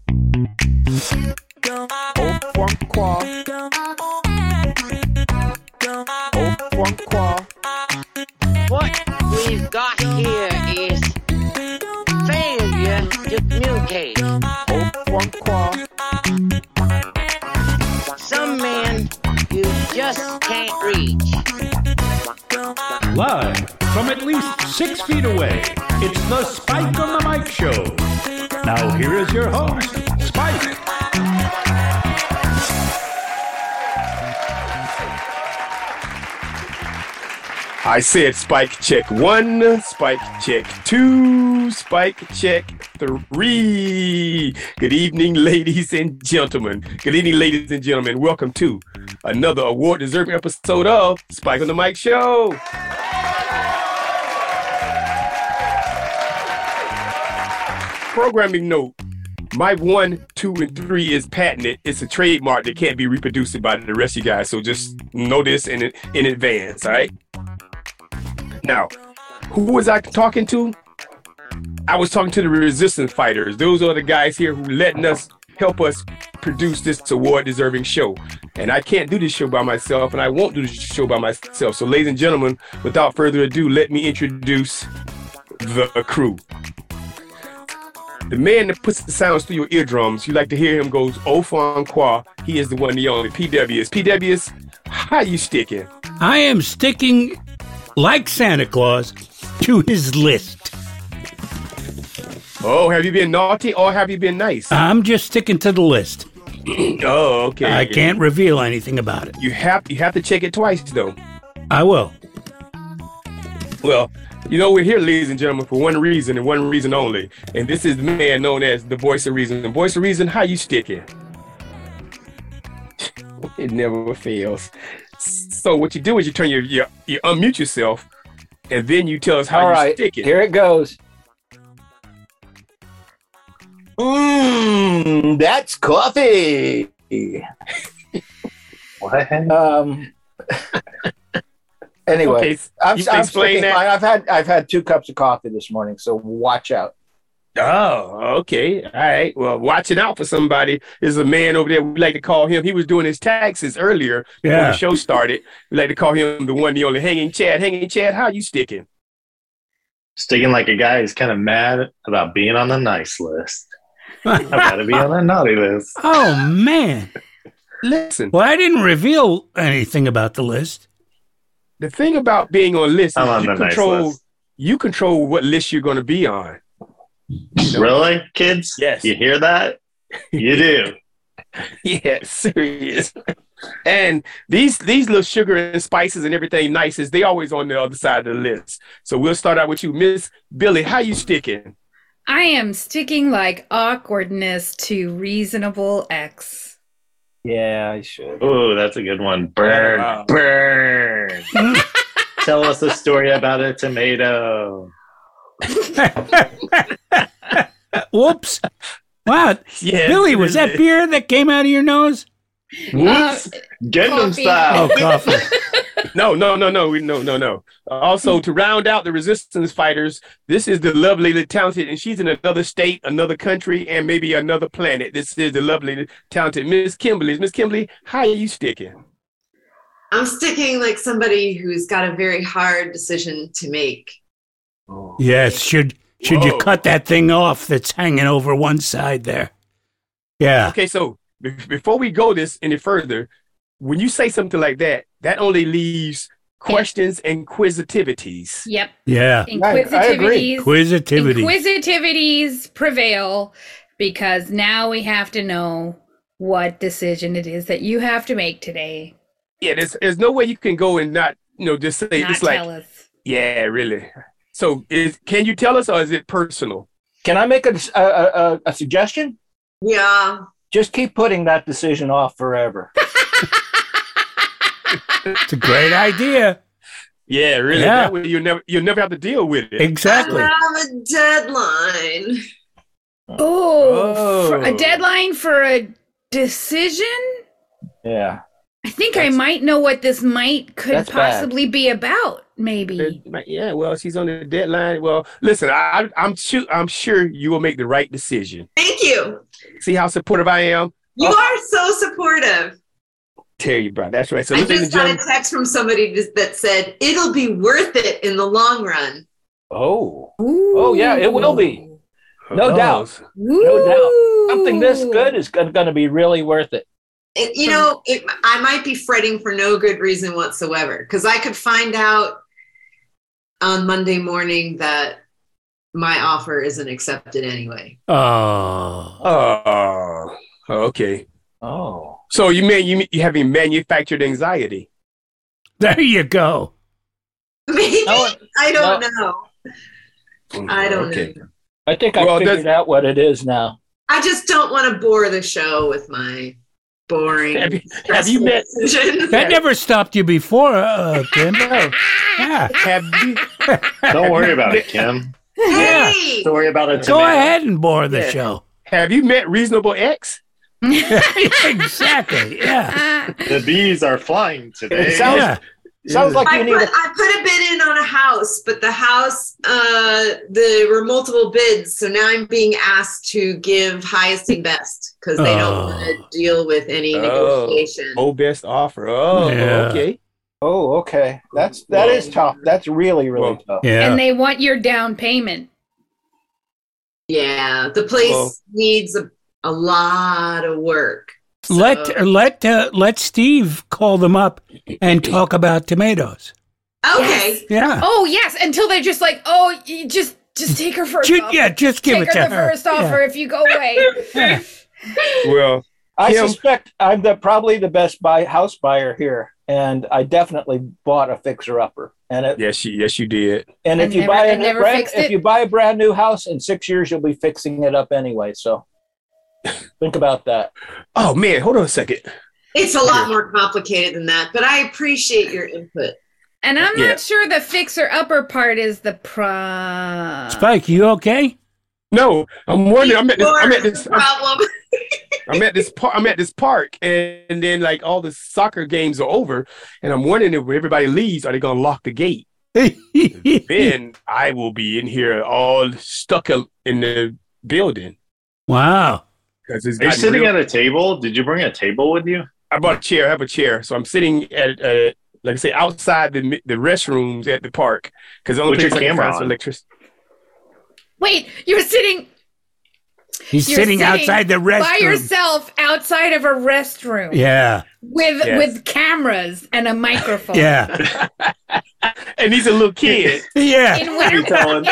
Au Francois. Au Francois. What we've got here is failure to communicate. Au Francois. Some men you just can't reach. Live from at least 6 feet away, it's the Spike on the Mic Show. Now here is your host, Spike. I said spike check 1, spike check 2, spike check 3. Good evening, ladies and gentlemen. Good evening, ladies and gentlemen. Welcome to another award-deserving episode of Spike on the Mic Show. Programming note. My 1, 2, and 3 is patented. It's a trademark that can't be reproduced by the rest of you guys. So just know this in advance, all right? Now, who was I talking to? I was talking to the resistance fighters. Those are the guys here who help us produce this award-deserving show. And I can't do this show by myself, and I won't do this show by myself. So, ladies and gentlemen, without further ado, let me introduce the crew. The man that puts the sounds through your eardrums, you like to hear him goes, Au Francois. He is the one, the only. PWS. PWS, how you sticking? I am sticking, like Santa Claus, to his list. Oh, have you been naughty or have you been nice? I'm just sticking to the list. Oh, okay. I can't reveal anything about it. You have to check it twice, though. I will. Well, you know, we're here, ladies and gentlemen, for one reason and one reason only. And this is the man known as the Voice of Reason. The Voice of Reason, how you sticking? It never fails. So what you do is you turn you unmute yourself, and then you tell us how you stick it. Here it goes. That's coffee. What? Anyway, Okay, I'm explain sticking that. fine. I've had 2 cups of coffee this morning, so watch out. Oh, okay. All right. Well, watching out for somebody is a man over there. We like to call him. He was doing his taxes earlier before the show started. We like to call him the one, the only Hanging Chad. Hanging Chad, how you sticking? Sticking like a guy who's kind of mad about being on the nice list. I've got to be on the naughty list. Oh, man. Listen, Well, I didn't reveal anything about the list. the thing about being on lists I'm is on you the nice control list. you control what list you're going to be on. You know? Really, kids? Yes. You hear that? You do. Yeah, serious. And these little sugar and spices and everything nices, they always on the other side of the list. So we'll start out with you, Miss Billy. How you sticking? I am sticking like awkwardness to reasonable X. Yeah, I should. Oh, that's a good one. Burn, Wow. burn. Tell us a story about a tomato. Whoops. Wow. Yeah, Billy, was that beer that came out of your nose? Whoops. Gundam coffee. style. Oh, coffee. No. Also, to round out the resistance fighters, this is the lovely, talented, and she's in another state, another country, and maybe another planet. This is the lovely, talented Miss Kimberly. Miss Kimberly, how are you sticking? I'm sticking like somebody who's got a very hard decision to make. Yes, should you Whoa. cut that thing off that's hanging over one side there? Yeah. Okay, so before we go this any further, when you say something like that, that only leaves questions and inquisitivities. Yep. Yeah. I agree. Inquisitivities prevail because now we have to know what decision it is that you have to make today. Yeah, there's no way you can go and not, just say Not it's like, tell us. yeah, really. So can you tell us, or is it personal? Can I make a suggestion? Yeah. Just keep putting that decision off forever. It's a great idea. Yeah, really. Yeah. That way you'll never have to deal with it. Exactly. I have a deadline. Oh, a Oh. deadline for a decision? Yeah. I think I might know what this could That's bad. possibly be about. Maybe. Yeah, well, she's on the deadline. Well, listen, I'm sure you will make the right decision. Thank you. See how supportive I am? You are so supportive. Tell you, bro. That's right. So, I ladies just and got a gentlemen, text from somebody that said it'll be worth it in the long run. Oh. Oh, yeah, it will be. No Oh, doubt. No doubt. Something this good is going to be really worth it. I might be fretting for no good reason whatsoever, because I could find out on Monday morning that my offer isn't accepted anyway. Oh. Okay. Oh. So you having manufactured anxiety? There you go. Maybe. No, I don't know. I don't Okay. know. I think I figured out what it is now. I just don't want to bore the show with my boring. Have you met? decision. That never stopped you before, Kim. Yeah. Have you? Don't worry about it, Kim. Hey, Don't worry about it. Go ahead and bore the Yeah. show. Have you met Reasonable X? Exactly. Yeah. The bees are flying today. It sounds, sounds like I you need put a bid in on a house, but the house, there were multiple bids, so now I'm being asked to give highest and best because they don't want to deal with any negotiation. Best offer. Oh, Yeah. okay. Oh, okay. That is tough. That's really tough. Yeah. And they want your down payment. Yeah, the place needs a lot of work. So- Let Steve call them up and talk about tomatoes. Okay. Yeah. Oh yes, until they're just like, oh, you just take her first offer. Yeah, just give Take it to her the her. first offer if you go away. Yeah. Well, I Kim? suspect I'm probably the best house buyer here, and I definitely bought a fixer-upper. And yes, you did. and if And you never- buy and never fixed it? if you buy a brand new house in 6 years, you'll be fixing it up anyway. So think about that. Oh man, hold on a second. It's a lot more complicated than that, but I appreciate your input. And I'm Yeah. not sure the fixer-upper part is the Spike, you okay? No, I'm wondering. I'm at Problem. this park, and then like all the soccer games are over, and I'm wondering if when everybody leaves, are they gonna lock the gate? Then I will be in here all stuck in the building Wow. because it's Are you gotten sitting real- at a table? Did you bring a table with you? I bought a chair. I have a chair, so I'm sitting at like I say outside the restrooms at the park because the only Put your place I can camera find some on. electricity. Wait, you're sitting He's You're sitting outside the by restroom. yourself outside of a restroom Yeah. with cameras and a microphone. Yeah. And he's a little kid. Yeah. In winter, telling-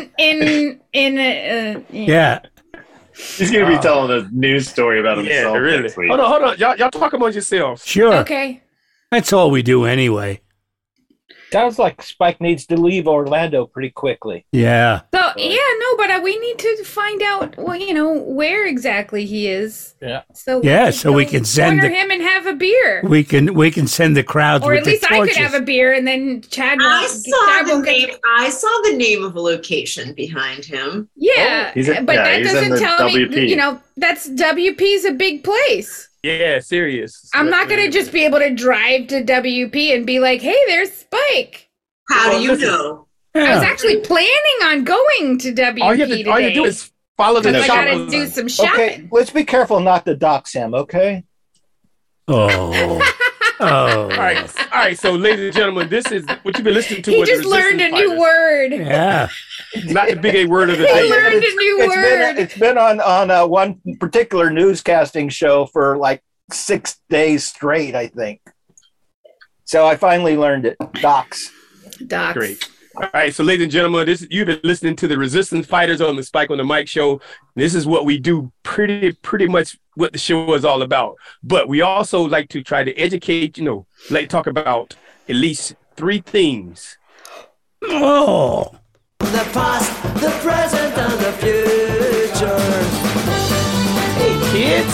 Yeah. He's going to be telling a news story about Yeah, himself really. next week. Hold on. Y'all talk among yourselves. Sure. Okay. That's all we do anyway. Sounds like Spike needs to leave Orlando pretty quickly. Yeah. So but we need to find out, where exactly he is. Yeah. So So we can send corner him and have a beer, We can send the crowds or with at least the I torches. could have a beer, and then Chad. I won't get- I saw the name of a location behind him. Yeah, He's in- but yeah, that he's in doesn't the tell WP. me. That's WP's a big place. Yeah, serious. I'm not gonna just be able to drive to WP and be like, "Hey, there's Spike." How Well, do you listen. know? I was Yeah. actually planning on going to WP All you today. do is follow the because I gotta shopping do line. some shopping. Okay, let's be careful not to dox him, okay? Oh. All right. So, ladies and gentlemen, this is what you've been listening to. He was the just learned a Resistance new Fighters. word. Yeah. Not the big A word of the He day. learned a new word. It's been on one particular newscasting show for like 6 days straight, I think. So I finally learned it. Dox. Docs. Great. All right, so ladies and gentlemen, you've been listening to the Resistance Fighters on the Spike on the Mic show. This is what we do, pretty much what the show is all about. But we also like to try to educate, like to talk about at least 3 things. Oh. The past, the present, and the future. Hey, kids.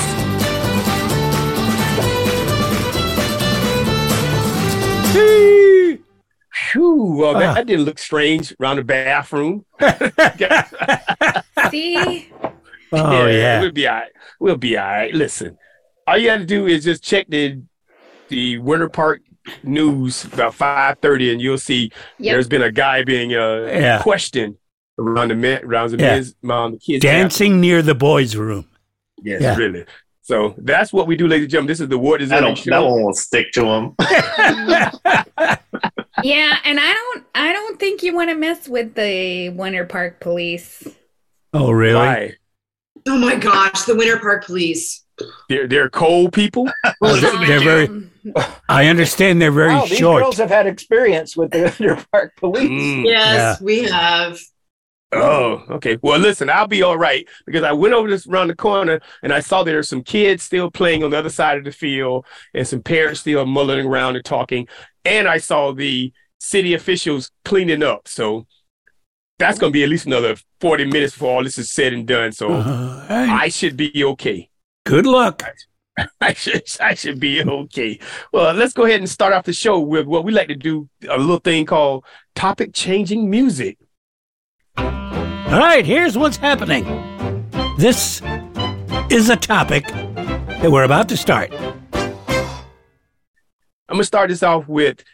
Whew, well, that didn't look strange around the bathroom. See? Oh yeah. We'll be all right. We'll be all right. Listen, all you have to do is just check the Winter Park news about 5:30, and you'll see Yep. there's been a guy being questioned around the kids' Dancing near the boys' room. Yes, Yeah. really. So that's what we do, ladies and gentlemen. This is the War That Deserving one Show. will stick to him. Yeah, and I don't think you want to mess with the Winter Park Police. Oh, really? Why? Oh my gosh, the Winter Park Police. They're cold people. Oh, they're very. I understand they're very Wow, these short. girls have had experience with the Winter Park Police. Mm. Yes, we have. Oh, okay. Well, listen, I'll be all right because I went over this around the corner and I saw there were some kids still playing on the other side of the field and some parents still mulling around and talking. And I saw the city officials cleaning up. So that's going to be at least another 40 minutes before all this is said and done. So Hey, I should be okay. good luck. I should be okay. Well, let's go ahead and start off the show with what we like to do, a little thing called topic changing music. All right, here's what's happening. This is a topic that we're about to start. I'm going to start this off with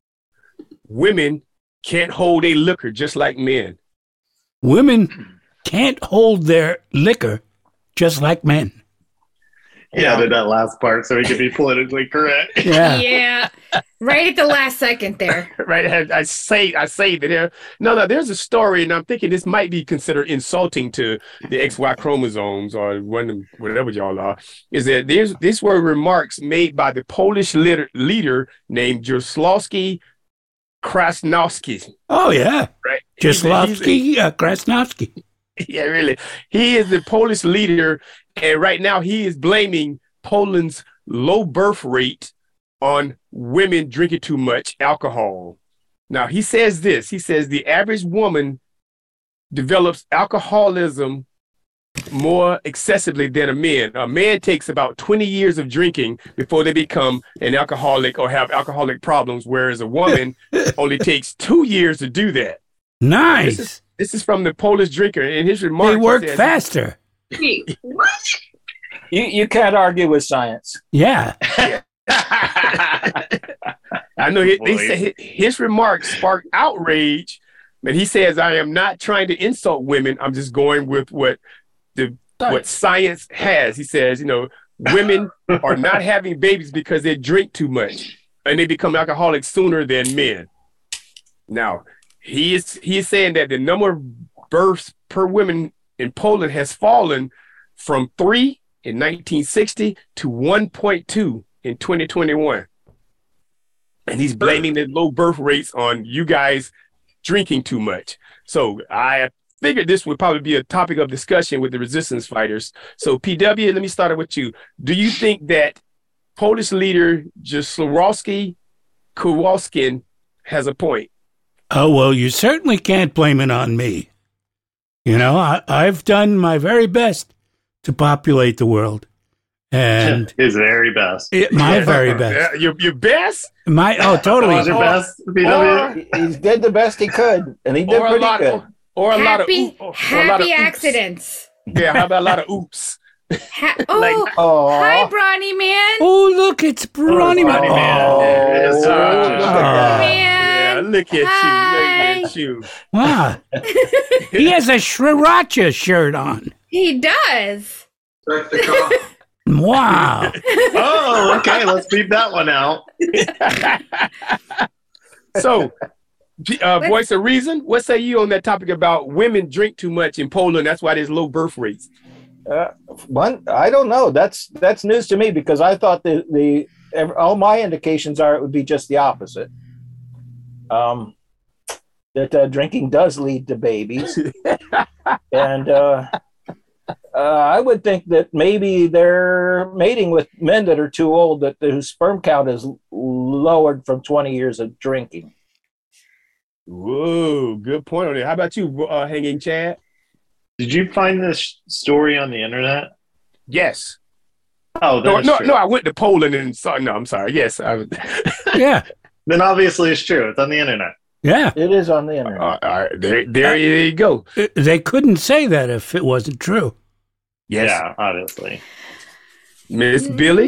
women can't hold a liquor just like men. Women can't hold their liquor just like men. He added that last part so he could be politically correct. Yeah. Yeah, right at the last second there. Right? I saved it there. No, there's a story, and I'm thinking this might be considered insulting to the XY chromosomes or whatever y'all are. Is that these were remarks made by the Polish leader named Jaslowski Krasnowski. Oh, yeah. Right? Jaslowski Krasnowski. Yeah, really. He is the Polish leader, and right now he is blaming Poland's low birth rate on women drinking too much alcohol. Now, he says this. He says the average woman develops alcoholism more excessively than a man. A man takes about 20 years of drinking before they become an alcoholic or have alcoholic problems, whereas a woman only takes 2 years to do that. Nice. This is from the Polish drinker. In his remarks, They work he says, faster. Wait, what? You can't argue with science. Yeah. I know they say his remarks sparked outrage, but he says, I am not trying to insult women. I'm just going with what science has. He says, women are not having babies because they drink too much and they become alcoholics sooner than men. Now, he is saying that the number of births per woman in Poland has fallen from 3 in 1960 to 1.2 in 2021. And he's blaming the low birth rates on you guys drinking too much. So I figured this would probably be a topic of discussion with the resistance fighters. So PW, let me start with you. Do you think that Polish leader Jaslowski Kowalski has a point? Oh, well, you certainly can't blame it on me. I've done my very best to populate the world. And His very best. my very best. Your best? Totally. Was your best, BW? He did the best he could, and he did Or a pretty lot good. of, or a lot of Happy, or a lot of happy oops. accidents. Yeah, how about a lot of oops? Oh, Hi, Brawny Man. Oh, look, it's Brawny Man. Brawny Man. Oh, Yes, look at that. Yeah, Man. look at Hi. you. Look at you. Wow. He has a Sriracha shirt on. He does. Wow. Oh, okay. Let's beat that one out. So, voice of reason, what say you on that topic about women drink too much in Poland? That's why there's low birth rates. I don't know. That's news to me because I thought all my indications are it would be just the opposite. That drinking does lead to babies, and I would think that maybe they're mating with men that are too old, that whose sperm count is lowered from 20 years of drinking. Whoa, good point on it. How about you, Hanging Chad? Did you find this story on the internet? Yes. Oh, No, then it's true. I went to Poland and saw. No, I'm sorry. Yes. Yeah. Then obviously it's true. It's on the internet. Yeah. It is on the internet. All right, there you go. They couldn't say that if it wasn't true. Yes. Yeah, obviously. Miss Billy?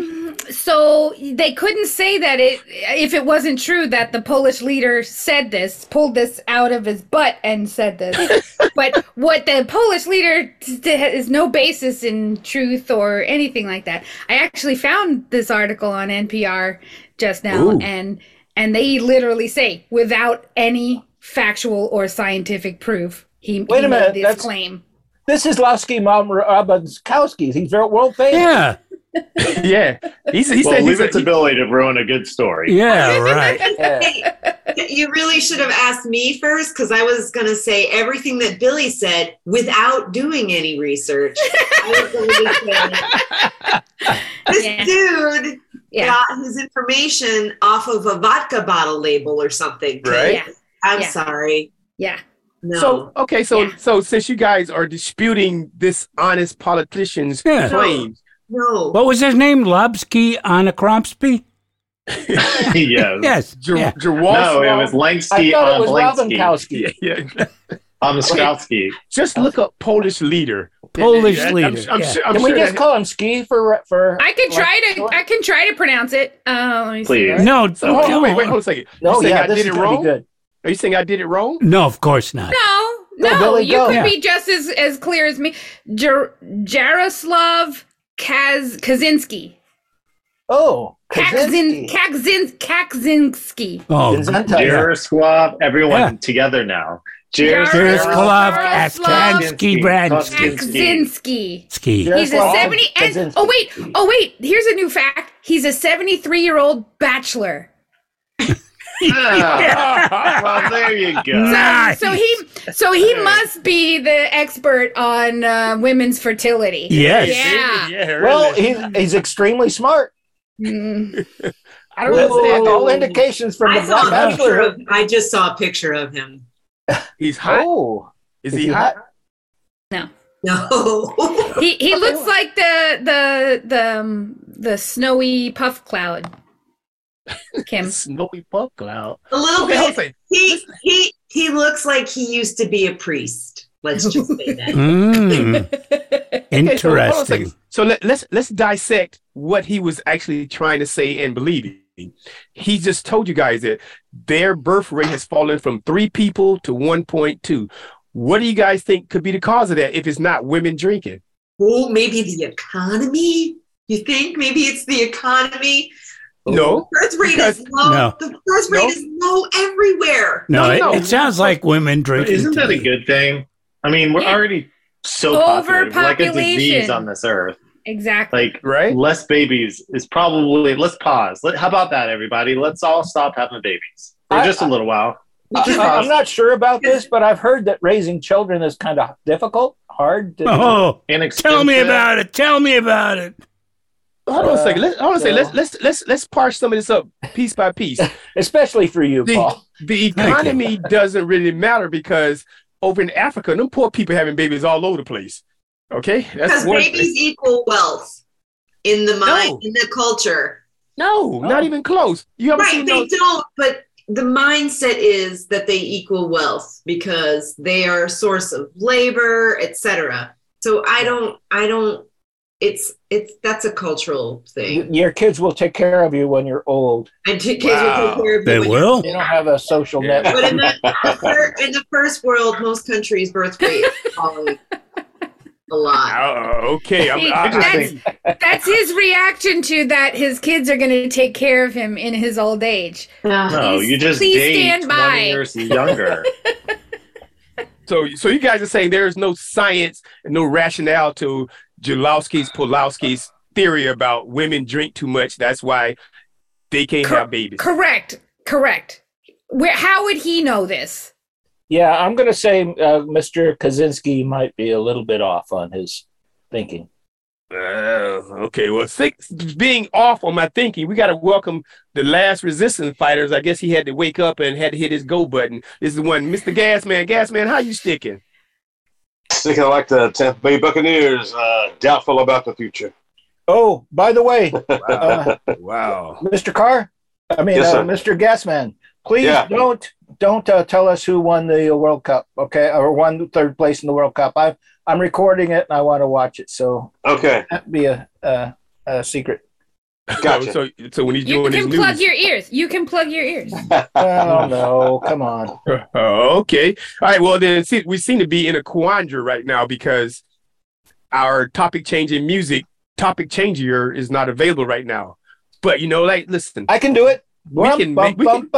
So they couldn't say that if it wasn't true that the Polish leader said this, pulled this out of his butt and said this. But what the Polish leader is no basis in truth or anything like that. I actually found this article on NPR just now, Ooh. and they literally say without any factual or scientific proof, he Wait a minute, made this that's- claim. This is Lasky Rabanskowski. He's world famous. Yeah. Yeah, he Well, said leave it to Billy to ruin a good story. Yeah, right. Yeah. Hey, you really should have asked me first because I was going to say everything that Billy said without doing any research. I was going to say, this Yeah. dude Yeah. got his information off of a vodka bottle label or something. Right. Yeah. I'm Yeah. sorry. Yeah. No. So okay, so Yeah. so since you guys are disputing this honest politician's Yeah. claims, no. What was his name? Lobsky Anakromsky? Yes. Yes. Yeah. No, it was I Langsky thought it was Lansky. Rabankowski. yeah. Skowski. Just look up Polish leader. Polish I'm leader, sure- I'm yeah. sure- I'm Can we sure just that- call him Ski for? I can try to pronounce it. Let me see. Please. No, So, hold on, wait, hold on a second. No, you saying yeah, I this did is it gonna be wrong? good. Are you saying I did it wrong? no, of course not. No, Billy, you go. could Yeah. be just as clear as me. Jaroslav Kaczynski. Oh, Kaczynski. Kaczynski. Oh, Gesundheit. Jaroslav, everyone Yeah. together now. Jaroslav Jaroslav Kaczynski Bransky. Kaczynski. Ski. He's a Jaroslav 70 and Kaczynski. oh wait, here's a new fact. He's a 73-year-old bachelor. Well, there you go. Nice. So he must be the expert on women's fertility. Yes. Yeah. Well, he's extremely smart. Mm. I don't Well, understand. all indications from the I, saw Black a picture Bachelor. of, I just saw a picture of him. He's hot. Oh, Is he hot? No. He looks like the snowy puff cloud. Kim. Snowy puff cloud. A little Okay, hold on a bit. second. He looks like he used to be a priest. Let's just say that. Mm, Okay, so hold on a interesting. second. So let's dissect what he was actually trying to say and believing. He just told you guys that their birth rate has fallen from 3 people to 1.2. What do you guys think could be the cause of that if it's not women drinking? Oh, maybe the economy? You think maybe it's the economy? No. Birth rate Because- is low. No. The birth rate No. is low everywhere. No, No. it sounds like women drinking. Isn't that a good thing? I mean, we're Yeah. already so popular. We're like a disease Overpopulation. on this earth. Exactly. Like, Right? less babies is probably, let's pause. How about that, everybody? Let's all stop having babies for just a little while. I'm not sure about this, but I've heard that raising children is kind of difficult, hard. Oh, Inexpensive. tell me about it. Tell me about it. Hold on a second. so- Let's parse some of this up piece by piece. Especially for you, Paul. The economy doesn't really matter because over in Africa, them poor people having babies all over the place. Okay, Because that's one babies thing. equal wealth in the mind, No. in the culture. No, not even close. You ever Right, seen they those? don't, but the mindset is that they equal wealth because they are a source of labor, etc. So I don't it's that's a cultural thing. Your kids will take care of you when you're old. And kids will Wow. take care of you They when will? You don't have a social Yeah. network. But in the first world, most countries' birth rate is falling a lot. Okay, See, I that's his reaction to that his kids are going to take care of him in his old age. No, Please- you just please date stand 20 by. years younger. so you guys are saying there is no science and no rationale to Pulowski's theory about women drink too much. That's why they can't have babies. Correct. How would he know this? Yeah, I'm going to say Mr. Kaczynski might be a little bit off on his thinking. Okay, well, being off on my thinking, we got to welcome the last resistance fighters. I guess he had to wake up and had to hit his go button. This is the one, Mr. Gasman. Gasman, how you sticking? Sticking like the Tampa Bay Buccaneers, doubtful about the future. Oh, by the way, Wow. Mr. Carr, Yes, sir. Mr. Gasman, please Yeah. don't tell us who won the World Cup, okay, or won third place in the World Cup. I'm recording it and I want to watch it, so Okay. that'd be a secret. Gotcha. So when he's You doing his can plug news. your ears. You can plug your ears. Oh no, come on. Okay. All right. Well, then we seem to be in a quandary right now because our topic changer is not available right now. But listen, I can do it. We can make- we can-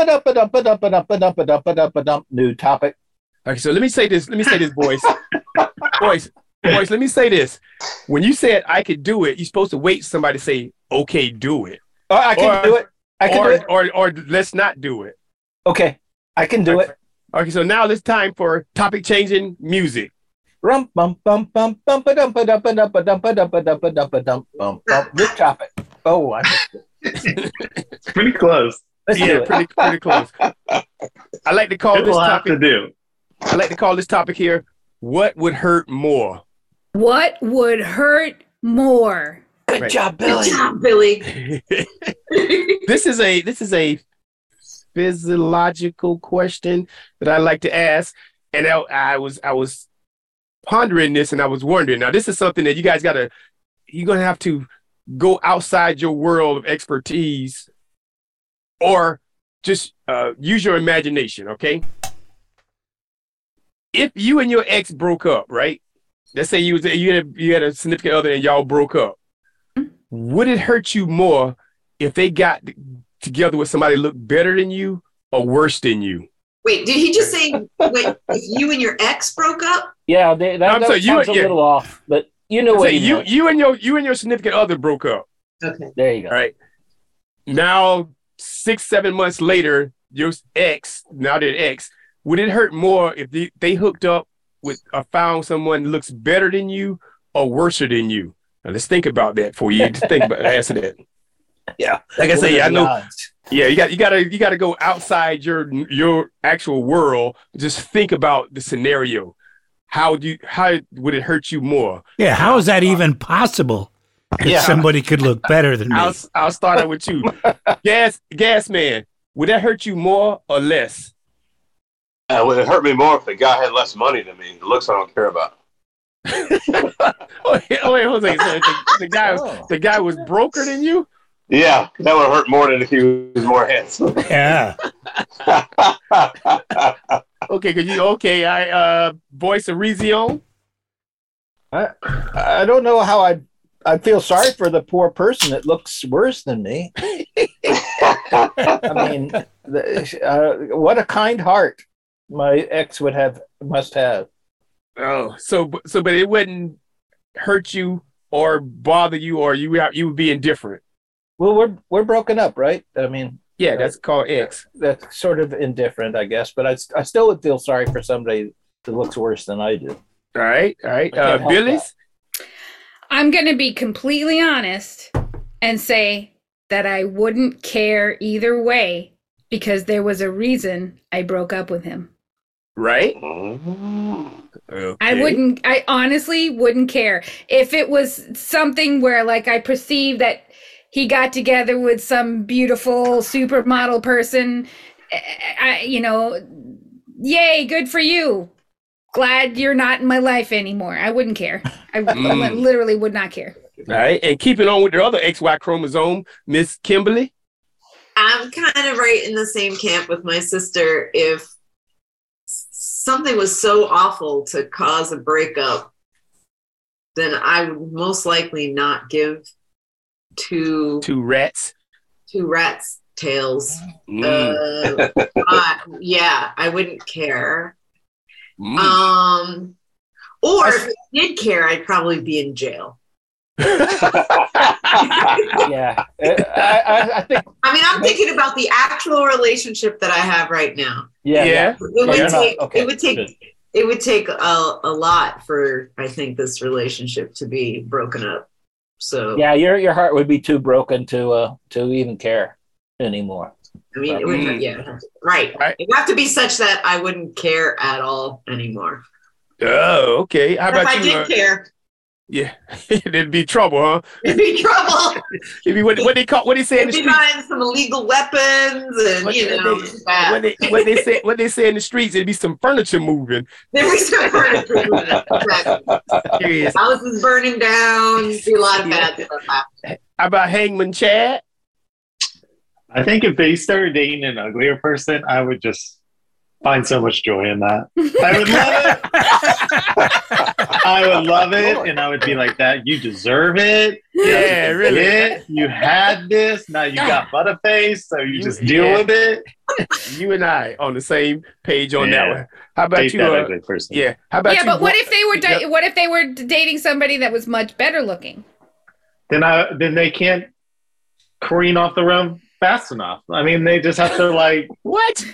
New topic. okay. So let me say this, boys. boys, let me say this. When you said I could do it, you're supposed to wait for somebody to say, okay, do it. I can do it. I can do it. Or let's not do it. Okay, I can do it. Okay, so now it's time for topic changing music. Rum bum bum bum bum ba dum ba dum ba dum ba dum ba dum ba dum ba dum ba dum bum bum. New topic. Oh, I missed it. It's pretty close. Let's do it. pretty close. I like to call It this will have topic. to do. I like to call this topic here. What would hurt more? What would hurt more? Good Right. job, Good Billy. job, Billy. This is a physiological question that I like to ask, and I was pondering this, and I was wondering. Now, this is something that you guys you're gonna have to go outside your world of expertise, or just use your imagination. Okay, if you and your ex broke up, right? Let's say you had a significant other and y'all broke up. Would it hurt you more if they got together with somebody that looked better than you or worse than you? Wait, did he just say if you and your ex broke up? Yeah, that sorry, sounds a little off, but you know what Say he meant. you and your significant other broke up. Okay. There you go. All right. Now 6-7 months later, your ex, now their ex, would it hurt more if they hooked up with or found someone that looks better than you or worse than you? Now let's think about that for you. Just think about answer that. Yeah. Like I say, I know. Odds. Yeah, you gotta go outside your actual world. Just think about the scenario. How would it hurt you more? Yeah, how is that even possible? If somebody could look better than me. I'll start out with you. Gas man, would that hurt you more or less? Would it hurt me more if the guy had less money than me? The looks I don't care about. wait, Jose. So the guy was broker than you? Yeah, that would hurt more than if he was more handsome. Yeah. Okay, voice of Rezion? I don't know how I'd feel sorry for the poor person that looks worse than me. I mean, what a kind heart my ex must have. Oh, but it wouldn't hurt you or bother you, or you would be indifferent. Well, we're broken up, right? I mean, Yeah, that's called X. that's sort of indifferent, I guess. But I still would feel sorry for somebody that looks worse than I do. All right. can't help Billy's? I'm going to be completely honest and say that I wouldn't care either way because there was a reason I broke up with him. Right? Okay. I honestly wouldn't care. If it was something where like I perceive that he got together with some beautiful supermodel person, yay, good for you. Glad you're not in my life anymore. I wouldn't care. I literally would not care. All right. And keeping on with the other XY chromosome, Miss Kimberly? I'm kind of right in the same camp with my sister. If something was so awful to cause a breakup, then I would most likely not give two rats tails. Yeah, I wouldn't care. Or if I did care, I'd probably be in jail. Yeah, I think. I mean, I'm thinking about the actual relationship that I have right now. Yeah. It would take a lot for, I think, this relationship to be broken up. So Yeah, your heart would be too broken to even care anymore. I mean, it would, right. It would have to be such that I wouldn't care at all anymore. Oh, okay. How about if I you? did care, Yeah, it'd be trouble, huh? it'd be trouble. It'd be what they say in the It'd be streets. buying some illegal weapons, and What they say in the streets, it'd be some furniture moving. there was some furniture. Exactly. Serious. Houses burning down. Be a lot of bad stuff happening. How about Hangman Chad? I think if they started dating an uglier person, I would just find so much joy in that. I would love it. I would love it, and I would be like, "That you deserve it. Yeah, really. It. You had this. Now you got butterface, so you just deal with it." You and I on the same page on that one. How about Date you? that ugly person. Yeah. How about you? But what if they were what if they were dating somebody that was much better looking? Then they can't careen off the rim fast enough. I mean, they just have to like what?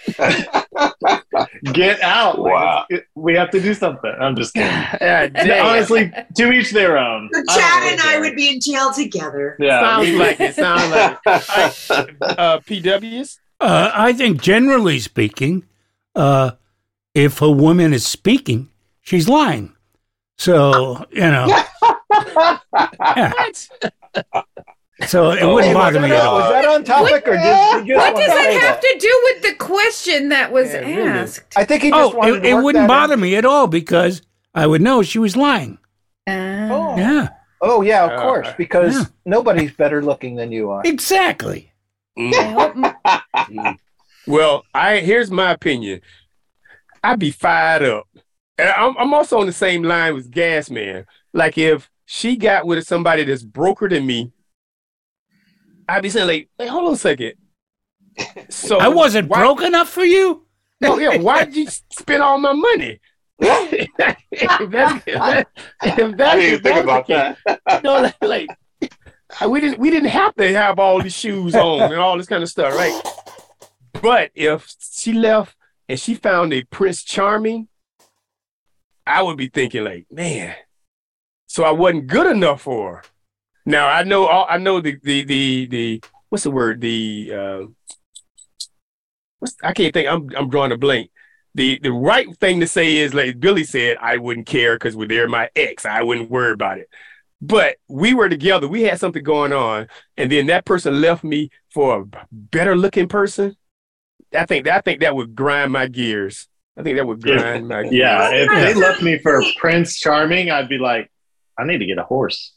Get out. Wow. Like, we have to do something. I'm just kidding. And honestly, to each their own. So Chad and I would be in jail together. Yeah. Sounds like it. Sounds like it. PWs? I think generally speaking, if a woman is speaking, she's lying. So, yeah. So it wouldn't bother me at all. Was that on topic, or did you just What want does to say that have to do with the question that was asked? I think he just wanted to it work wouldn't that bother in. me at all because I would know she was lying. Oh. Yeah. Oh, yeah, of course, because nobody's better looking than you are. Exactly. Well, here's my opinion. I'd be fired up. And I'm also on the same line with Gas Man. Like if she got with somebody that's broker than me, I'd be saying like, hey, hold on a second. So I wasn't broke enough for you? No, yeah. Why'd you spend all my money? if that's I didn't even think about that. No, like we didn't have to have all these shoes on and all this kind of stuff, right? But if she left and she found a Prince Charming, I would be thinking like, man, so I wasn't good enough for her. Now I know the what's the word? I can't think. I'm drawing a blank. The right thing to say is like Billy said, I wouldn't care because they're my ex. I wouldn't worry about it. But we were together. We had something going on, and then that person left me for a better looking person. I think that would grind my gears. I think that would grind my gears. Yeah, if they left me for Prince Charming, I'd be like, I need to get a horse.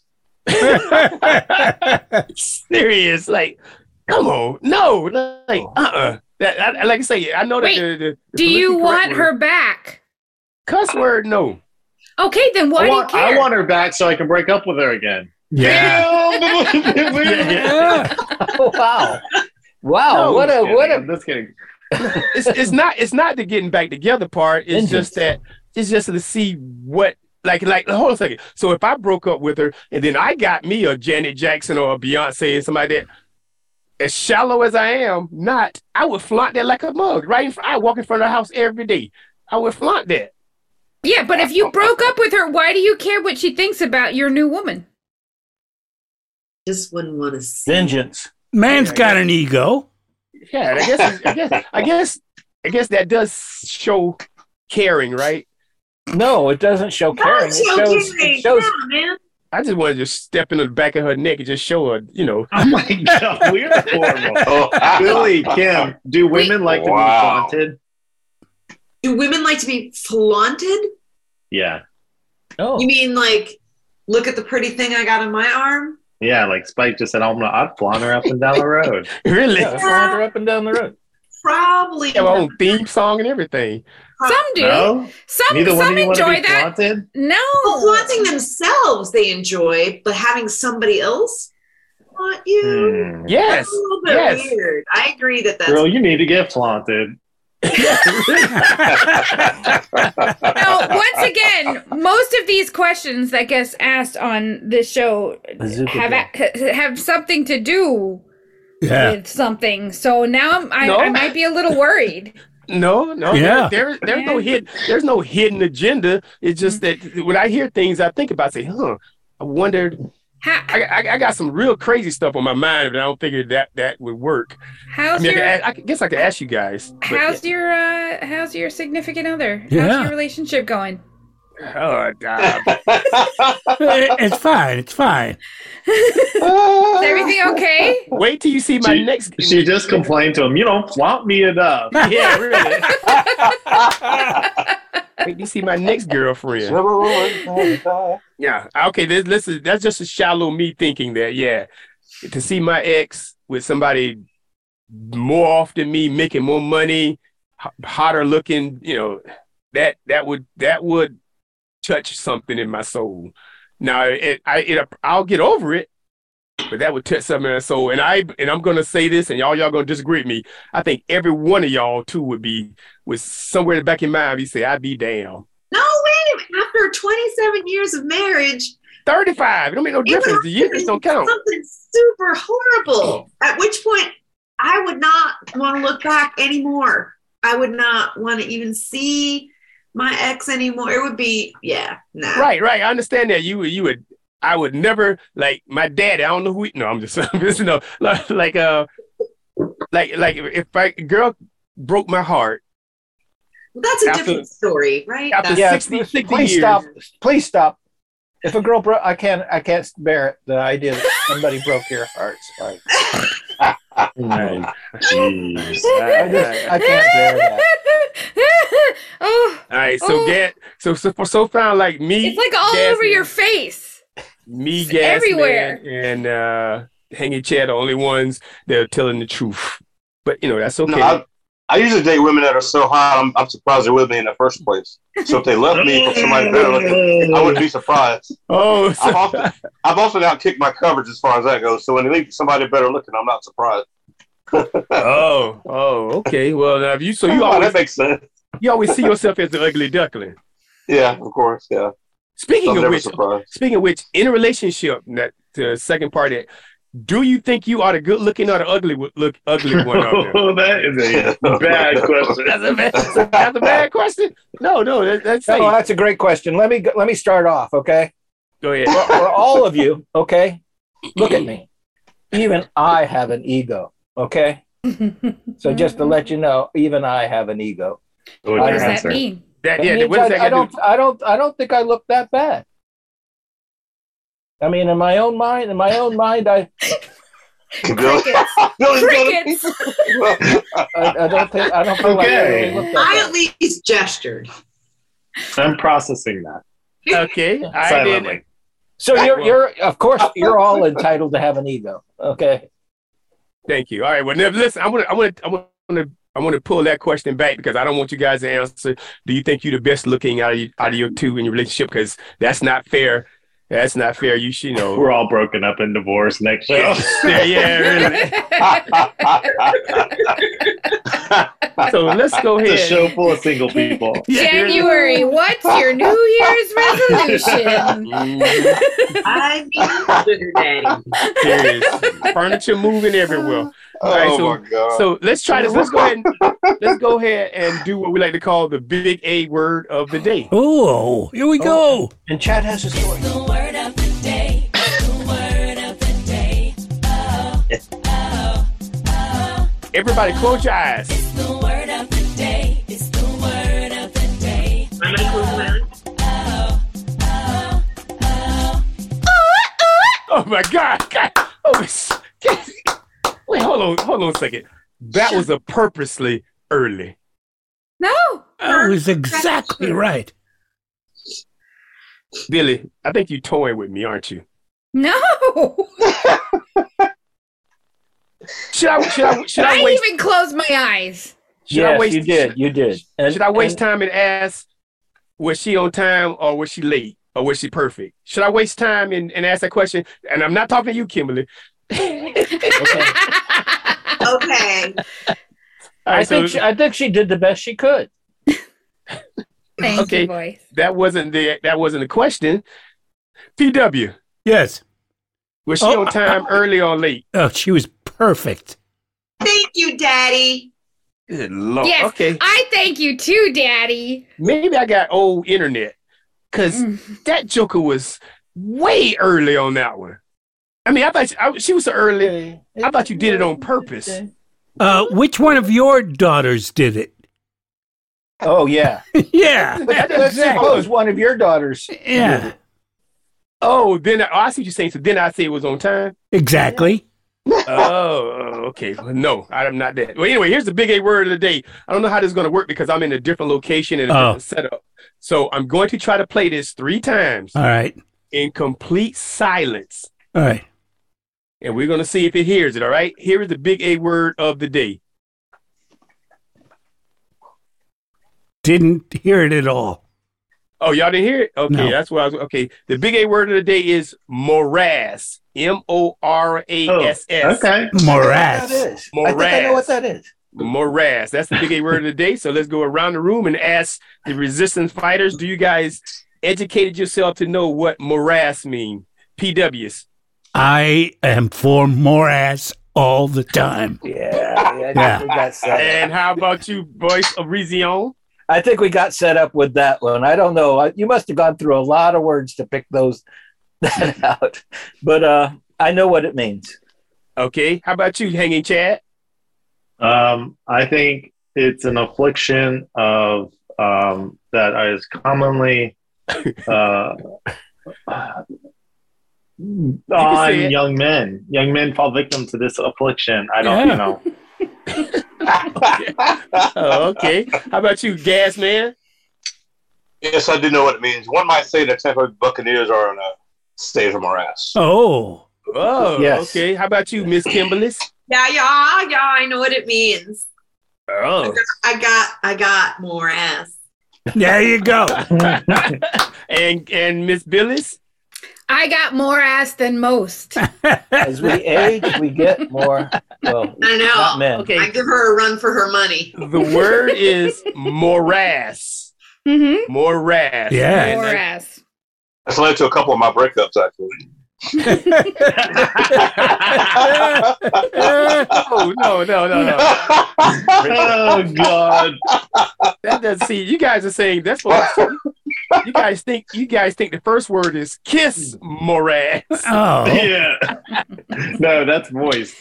Serious, like, come on, no, like, Like I say, I know that. Wait, do you want her back? Cuss word, no. Okay, then why do you care? I want her back so I can break up with her again. Yeah. Oh, wow. Wow. No, what a I'm just kidding. It's not the getting back together part. It's just to see what like hold on a second. So if I broke up with her and then I got me a Janet Jackson or a Beyonce and somebody that, as shallow as I am, I would flaunt that like a mug. Right in front, I walk in front of the house every day. I would flaunt that. Yeah, but if you broke up with her, why do you care what she thinks about your new woman? Just wouldn't want to see. vengeance. Man's got an ego. Yeah, I guess that does show caring, right? No, it doesn't show caring. It shows man. I just wanted to just step in the back of her neck and just show her, Oh my God, we're horrible. Billy, Kim, do women like to be flaunted? Do women like to be flaunted? Yeah. Oh. You mean like, look at the pretty thing I got on my arm? Yeah, like Spike just said, I'd flaunt her up and down the road. Really? Yeah, flaunt her up and down the road. Probably. have our own theme song and everything. Some do. No? Some Neither one of you enjoy want to be that. flaunted? No. Well, flaunting themselves they enjoy, but having somebody else flaunt you? Yes. That's a little bit weird. I agree that's Girl, you need to get flaunted. Now, once again, most of these questions that gets asked on this show have something to do with something. So now I might be a little worried. No. Yeah. There's no hidden agenda. It's just that when I hear things, I think about, I wonder. I got some real crazy stuff on my mind, but I don't think that would work. I guess I could ask you guys. How's your significant other? Yeah. How's your relationship going? Oh, God. It's fine. It's fine. Is everything okay? Wait till you see my next. She just complained to him, you don't flaunt me enough. Yeah, really. Wait, you see my next girlfriend. Yeah. Okay. Listen, that's just a shallow me thinking that. Yeah, to see my ex with somebody more off than me, making more money, hotter looking, that would touch something in my soul. Now, I'll get over it, but that would touch something in my soul. And I'm gonna say this, and y'all gonna disagree with me. I think every one of y'all too was somewhere in the back of your mind. You say, "I'd be damn." No way! After 27 years of marriage, 35. It don't make no difference. The years don't count. Something super horrible. At which point, I would not want to look back anymore. I would not want to even see my ex anymore. It would be, nah. Right. I understand that. I would never, like my daddy. I don't know who. No, I'm just like if a girl broke my heart. That's a different story, right? After 60 please years. Please stop. If a girl broke, I can't bear it. The idea that somebody broke your heart. Sorry. Jeez. I can't bear that. Oh. All right, so found like me. It's like all over your face. Me, It's Gas everywhere. Man, and Hanging Chad are the only ones that are telling the truth. But that's okay. No, I usually date women that are so hot, I'm surprised they're with me in the first place. So if they left me for somebody better looking, I wouldn't be surprised. Oh, I've often outkicked my coverage as far as that goes. So when they leave somebody better looking, I'm not surprised. Okay. Well, now that makes sense. You always see yourself as the ugly duckling. Yeah, of course. Yeah. Speaking I'm of never which, in a relationship, that the second part, do you think you are the good looking or the ugly one out there? Oh, that is a bad question. That's a bad question. No, that's safe. No, that's a great question. Let me start off. Okay. Go ahead. For all of you, okay, look at me. Even I have an ego. Okay. So just to let you know, even I have an ego. What does that mean? What means does that do? I don't think I look that bad. I mean, in my own mind, I Crickets. I don't feel like I really look that I bad. at least gestured. I'm processing that. Okay. I Silently. did. So you're of course you're all entitled to have an ego. Okay. Thank you. All right. Well, now, listen, I want to pull that question back because I don't want you guys to answer. Do you think you're the best looking out of your two in your relationship? Because that's not fair. That's not fair. You should know. We're all broken up and divorced next show. Yeah, really. So let's go ahead. It's a show full of single people. January, what's your New Year's resolution? I need sugar daddy. There is furniture moving everywhere. All right, my God. So let's try this. Let's go ahead and do what we like to call the big A word of the day. Oh, here we go. And Chad has a story. The word of the day. The word of the day. Oh. Everybody, close your eyes. It's the word of the day. It's the word of the day. I'm gonna close my eyes. Oh my God! Wait, hold on a second. That was a purposely early. No. That was exactly right. Billy, I think you're toying with me, aren't you? No. Should I I waste? even closed my eyes. Should I Yes, waste? you did. And, Should I waste time and ask, was she on time or was she late or was she perfect? Should I waste time and ask that question? And I'm not talking to you, Kimberly. Okay. I think she did the best she could. Thank Okay. you, boys. That wasn't the question. PW, Yes. was she Oh, on time, early or late? Oh, she was perfect. Thank you, Daddy. Good Lord. Yes. Okay. I thank you too, Daddy. Maybe I got old internet because that Joker was way early on that one. I mean, I thought she was so early. I thought you did it on purpose. Which one of your daughters did it? Oh yeah. Yeah. Let's suppose one of your daughters. Yeah. Oh, then I see what you're saying. So then I say it was on time. Exactly. Oh, okay. Well, no, I'm not that. Well, anyway, here's the big A word of the day. I don't know how this is going to work because I'm in a different location and a different setup. So I'm going to try to play this 3 times. All right. In complete silence. All right. And we're going to see if it hears it, all right? Here is the big A word of the day. Didn't hear it at all. Oh, y'all didn't hear it? Okay, No. that's what I was. Okay, the big A word of the day is morass. Morass. Okay. Morass. That is. I think I know what that is. Morass. That's the big A word of the day. So let's go around the room and ask the resistance fighters. Do you guys educated yourself to know what morass mean? PWs. I am for morass all the time. Yeah. Yeah. We got set And how about you, Boyce of Rizion? I think we got set up with that one. I don't know. You must have gone through a lot of words to pick that out. But I know what it means. Okay. How about you, Hanging Chad? I think it's an affliction of that is commonly on young men. Young men fall victim to this affliction. I don't know. Oh, okay. How about you, Gas Man? Yes, I do know what it means. One might say the Tampa Bay Buccaneers are in a state of morass. Oh. Oh, Yes. okay. How about you, Miss Kimberly? Yeah, I know what it means. Oh. I got more ass. There you go. And Miss Billis? I got more ass than most. As we age, we get more. Well, I know. not men. Okay. I give her a run for her money. The word is morass. Mm-hmm. Morass. Yeah. More And ass. That's led to a couple of my breakups, actually. Oh, no. Oh God. That doesn't see. You guys are saying that's what you guys think the first word is kiss morass. Oh. Yeah. No, that's voice.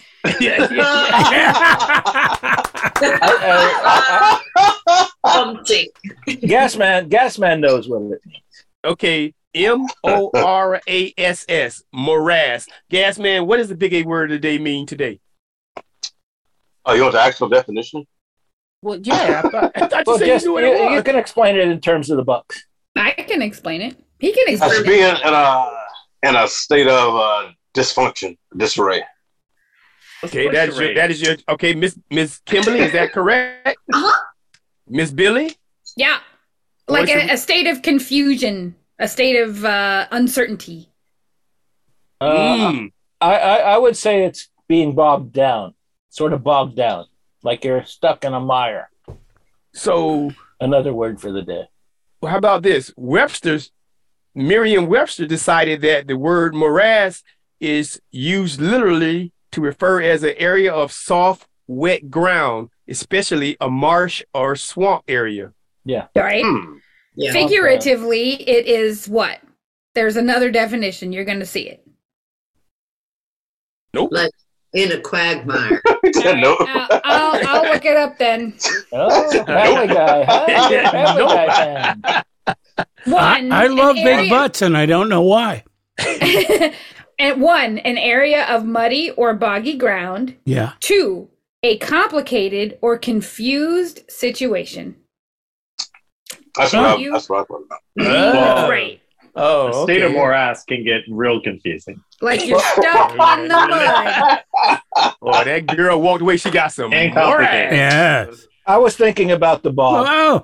Something. Gasman knows what it means. Okay. morass. Morass. Gasman, what does the big A word of the day mean today? Oh, you want the actual definition? Well, yeah. I thought you Well, said just, you knew what it you was. can explain it in terms of the Bucks. I can explain it. He can That's explain being it. in a state of dysfunction, disarray. Okay, that is your okay, Miss Kimberly, is that correct? Uh-huh. Miss Billy? Yeah. Like What's your- a state of confusion, a state of uncertainty. I would say it's being bogged down, sort of bogged down, like you're stuck in a mire. So Another word for the day. how about this? Merriam-Webster decided that the word morass is used literally to refer as an area of soft, wet ground, especially a marsh or swamp area. Yeah. Right? Yeah. Figuratively, it is what? There's another definition. You're going to see it. Nope. Like in a quagmire. No. I'll look it up then. Oh, Family Guy. Huh? Family Guy fan. One, I love an big area- butts, and I don't know why. And one, an area of muddy or boggy ground. Yeah. 2, a complicated or confused situation. That's what I thought about. Well, Right. Oh, the state of okay. morass can get real confusing. Like you're stuck in the mud. Oh, that girl walked away. She got some And morass. complicated. Yeah. I was thinking about the bog, Oh.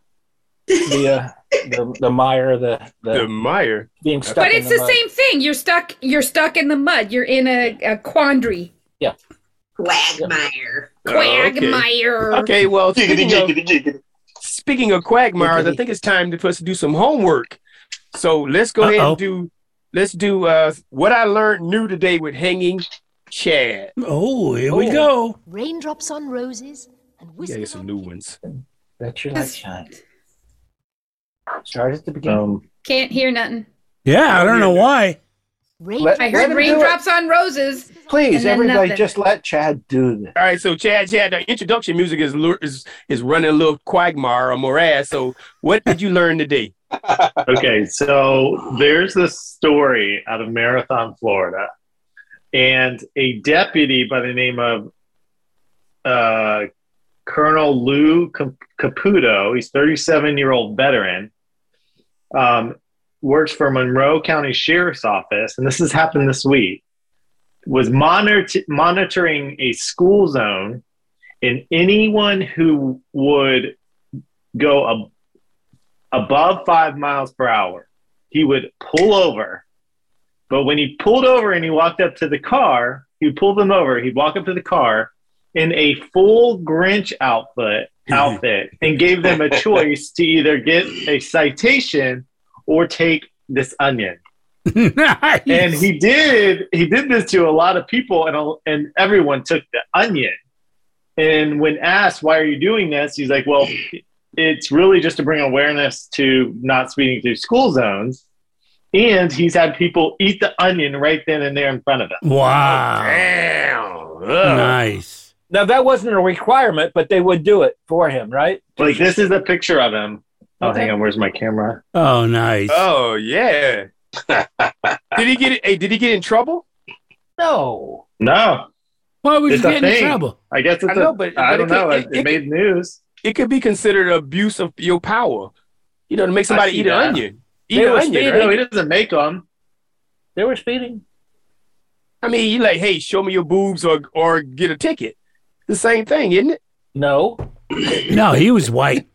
the mire, The the mire. being stuck. But in it's the mud. same thing. You're stuck in the mud. You're in a quandary. Quagmire. Quagmire. Okay, well, Jiggity, jiggity, jiggity. speaking of quagmires, I think it's time for us to do some homework. So let's go ahead and do what I learned new today with Hanging Chad. Oh, here we go. Raindrops on roses and Yeah, whispers get some on new ones. Let your light shine. Start at the beginning. Can't hear nothing. Yeah, I don't know why. raindrops. I Let heard him do raindrops on roses. Please, And then everybody, nothing. just let Chad do this. All right, so Chad, the introduction music is running a little quagmire or morass. So what did you learn today? Okay, so there's this story out of Marathon, Florida, and a deputy by the name of Colonel Lou Caputo. He's a 37-year-old veteran. Works for Monroe County Sheriff's Office, and this has happened this week. Was monitoring a school zone, and anyone who would go above 5 miles per hour, he would pull over. But when he pulled over and he walked up to the car, he would pull them over. He'd walk up to the car in a full Grinch outfit and gave them a choice to either get a citation or take this onion. Nice. And he did this to a lot of people, and everyone took the onion. And when asked, why are you doing this? He's like, well, it's really just to bring awareness to not speeding through school zones. And he's had people eat the onion right then and there in front of him. Wow. Damn. Nice. Now, that wasn't a requirement, but they would do it for him, right? Like, this is a picture of him. Oh, Okay. hang on. Where's my camera? Oh, nice. Oh yeah. Did he get it? Hey, did he get in trouble? No. No. Why would you It's a get in thing. trouble? I guess it's I know, but I don't it know. could- It made news. It could be considered abuse of your power. You know, to make somebody see eat an that. onion. Eat They an were onion, speeding. right? No, he doesn't make them. They were speeding. I mean, you like, hey, show me your boobs or get a ticket. The same thing, isn't it? No. No, he was white.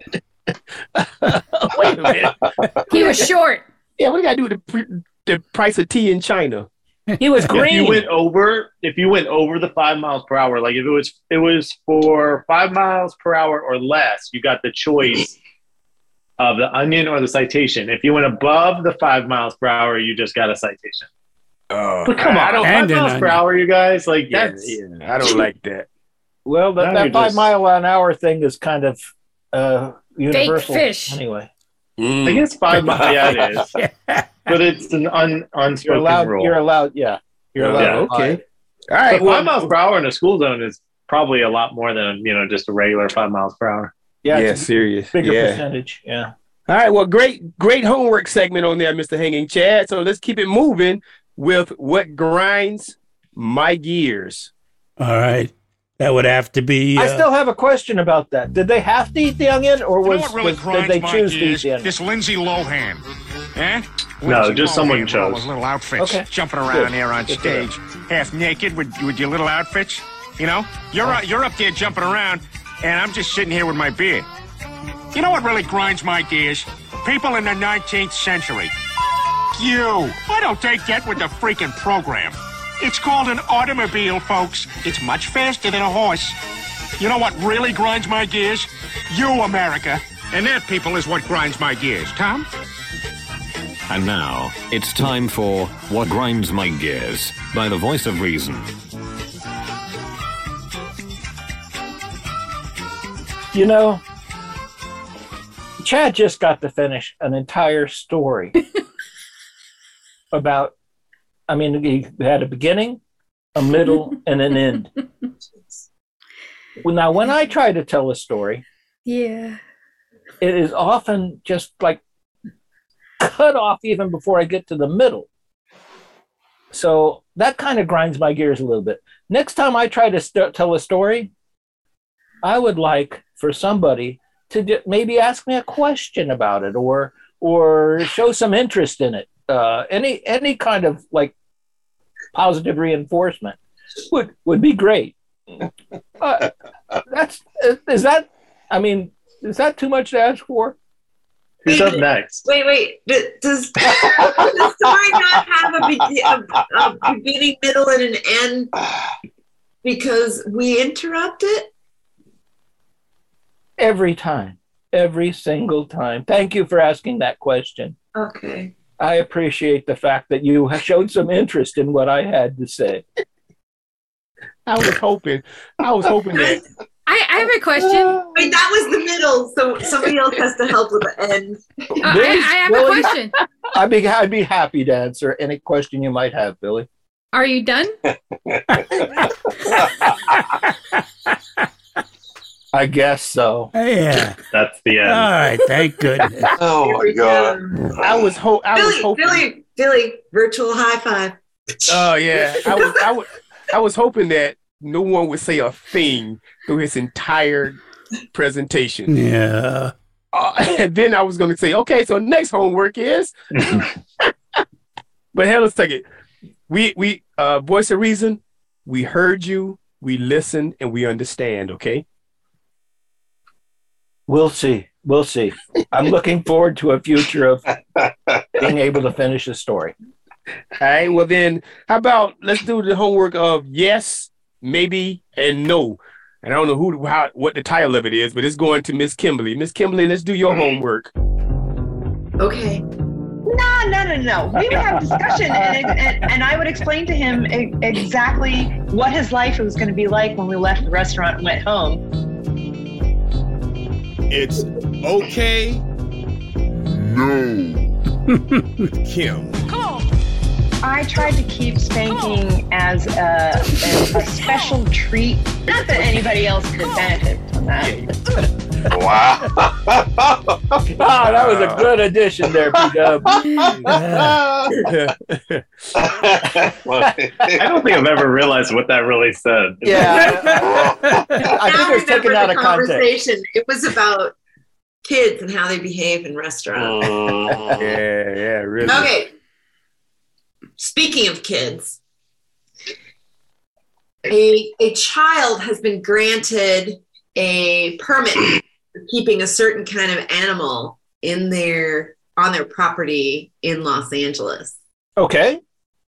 Wait a minute. He was short. Yeah, what do you got to do with the price of tea in China? He was If green. you went over the 5 miles per hour, like if it was for 5 miles per hour or less, you got the choice of the onion or the citation. If you went above the 5 miles per hour, you just got a citation. But come on, I don't. And 5 miles an per onion. hour, you guys, like Yeah, that's yeah, I don't like that. Well, Now that you're 5 just- mile an hour thing is kind of universal. fish. Anyway, I guess 5 miles. Yeah, it is. But it's an you're unspoken allowed. rule. You're allowed. Yeah, you're allowed. Yeah, okay. All But right. 5 miles per hour in a school zone is probably a lot more than just a regular 5 miles per hour. Yeah, Yeah, it's a serious. bigger Yeah. percentage. Yeah. All right. Well, great homework segment on there, Mr. Hanging Chad. So let's keep it moving with what grinds my gears. All right. That would have to be. I still have a question about that. Did they have to eat the onion, or You know was, what really did grinds they my choose to eat gears? the onion? This Lindsay Lohan. Eh? No, Lindsay just someone Lohan with all chose. those little outfits, Okay. jumping around Good. there on Good for stage, half naked with your little outfits. You know, you're up there jumping around, and I'm just sitting here with my beer. You know what really grinds my gears? People in the 19th century. You. Why don't they get with the freaking program? It's called an automobile, folks. It's much faster than a horse. You know what really grinds my gears? You, America. And that, people, is what grinds my gears. Tom? And now, it's time for What Grinds My Gears by the Voice of Reason. You know, Chad just got to finish an entire story about, I mean, he had a beginning, a middle, and an end. Well, now, when I try to tell a story, Yeah. it is often just like cut off even before I get to the middle. So that kind of grinds my gears a little bit. Next time I try to tell a story, I would like for somebody to maybe ask me a question about it or show some interest in it. Any kind of like positive reinforcement would be great. Is that too much to ask for? Who's up next? Wait. Does the story not have a beginning, middle, and an end because we interrupt it? Every time. Every single time. Thank you for asking that question. Okay. I appreciate the fact that you have showed some interest in what I had to say. I was hoping that. I have a question. Wait, that was the middle, so somebody else has to help with the end. I have a question. I'd be happy to answer any question you might have, Billy. Are you done? I guess so. Yeah. That's the end. All right. Thank goodness. Oh my God. I was hoping. Billy, virtual high five. Oh yeah, I was hoping that no one would say a thing through his entire presentation. Yeah. And then I was going to say, okay, so next homework is. But hell, let's take it. We voice of reason. We heard you. We listened, and we understand. Okay. We'll see. We'll see. I'm looking forward to a future of being able to finish the story. All right. Well, then, how about let's do the homework of yes, maybe, and no. And I don't know what the title of it is, but it's going to Miss Kimberly. Miss Kimberly, let's do your homework. Okay. No. We would have discussion, and I would explain to him exactly what his life was going to be like when we left the restaurant and went home. It's okay. No. Kim. Come on. I tried to keep spanking as a special treat. Not that anybody else could benefit from that. Wow. Oh, that was a good addition there, P-Dub. I don't think I've ever realized what that really said. Yeah. I think it was taken out of context. Conversation. It was about kids and how they behave in restaurants. Yeah, really. Okay. Speaking of kids, a child has been granted a permit for keeping a certain kind of animal on their property in Los Angeles. Okay.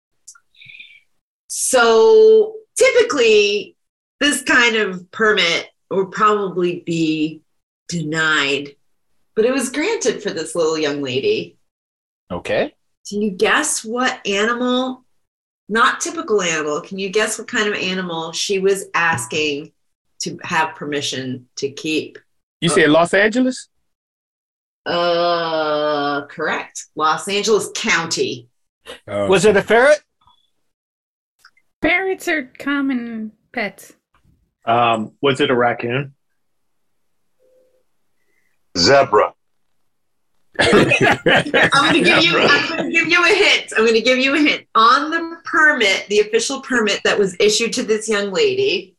So typically, this kind of permit would probably be denied, but it was granted for this little young lady. Okay. Can you guess what animal, not typical animal, can you guess what kind of animal she was asking to have permission to keep? You said Los Angeles? Correct. Los Angeles County. Was it a ferret? Ferrets are common pets. Was it a raccoon? Zebra. I'm going to give you a hint. On the permit, the official permit that was issued to this young lady,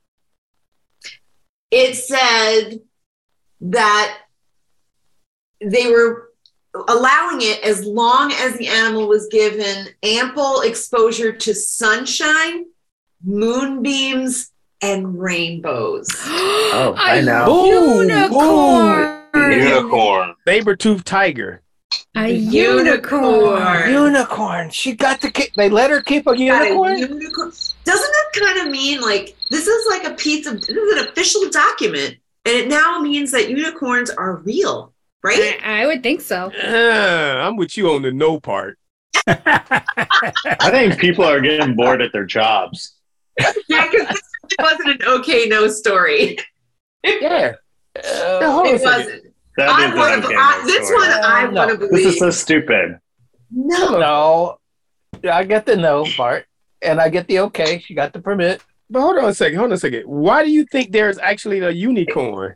it said that they were allowing it as long as the animal was given ample exposure to sunshine, moonbeams, and rainbows. Oh, I know. Unicorn. Unicorn. Saber-toothed tiger. A unicorn. Unicorn. She got to keep. They let her keep a unicorn. Doesn't that kind of mean like this is like a piece of this is an official document, and it now means that unicorns are real, right? I would think so. I'm with you on the no part. I think people are getting bored at their jobs. Yeah, because this wasn't an okay no story. Yeah. It wasn't. I want to believe. This is so stupid. No. I get the no part, and I get the okay. She got the permit. But hold on a second. Why do you think there's actually a unicorn?